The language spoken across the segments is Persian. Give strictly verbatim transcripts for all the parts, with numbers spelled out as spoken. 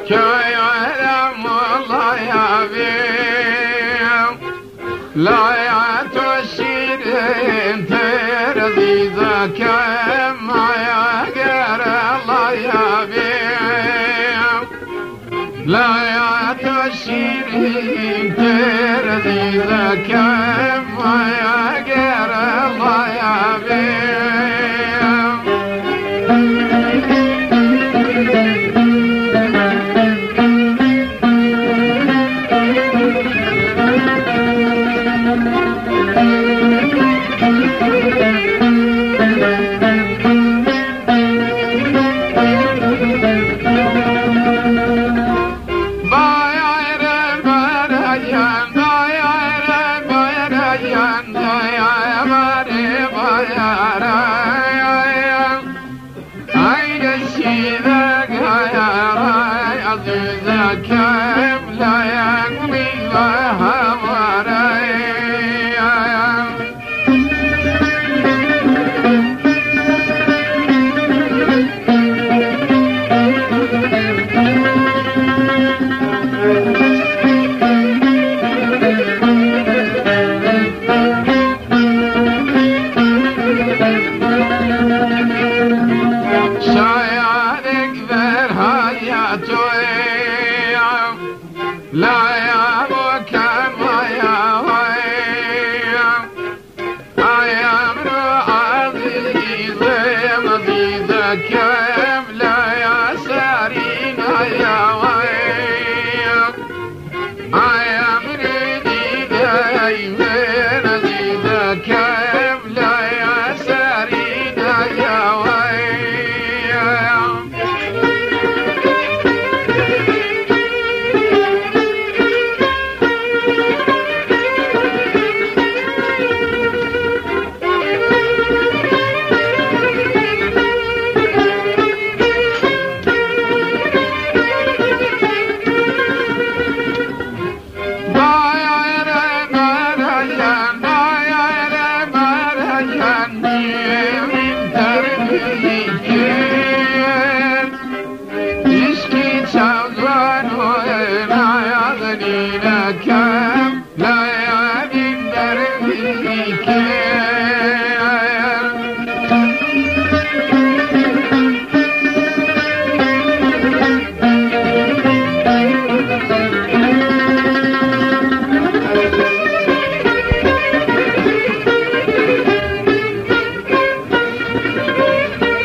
كيرم الله يبيم لا يتشير ترضي زكاة ما يقر الله يبيم لا يتشير ترضي زكاة ما يقر الله يبيم كيف لا يقضي لها مريا شايعك ذر حياته لا يا مكان ويا ويا أيام عزيز مزيد كيف لا يا سارين يا ويا أيام رديد أيمن زيد كيف لا يا سارين يا ويا كم لا يعدم دربي كير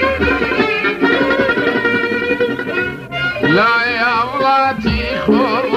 لا يا ولاتي خور